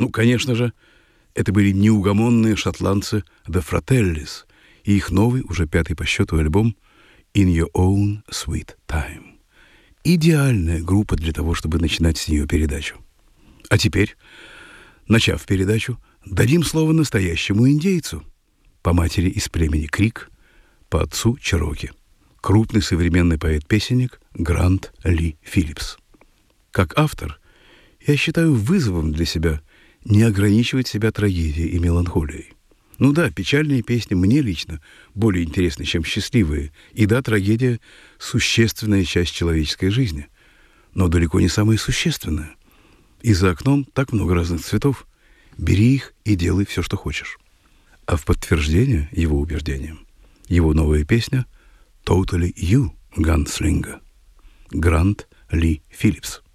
Ну, конечно же, это были неугомонные шотландцы The Fratellis и их новый, уже 5-й по счету альбом In Your Own Sweet Time. Идеальная группа для того, чтобы начинать с нее передачу. А теперь, начав передачу, дадим слово настоящему индейцу, по матери из племени Крик, по отцу Чероки, крупный современный поэт-песенник Грант Ли Филлипс. Как автор, я считаю вызовом для себя не ограничивать себя трагедией и меланхолией. Ну да, печальные песни мне лично более интересны, чем счастливые. И да, трагедия — существенная часть человеческой жизни, но далеко не самая существенная. И за окном так много разных цветов. Бери их и делай все, что хочешь. А в подтверждение его убеждениям его новая песня «Totally You, Gunslinger» Грант Ли Филлипс.